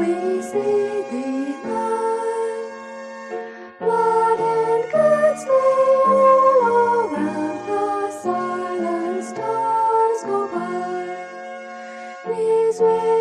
we see thee lie. Blood and guts lay all around, the silent stars go by. These waves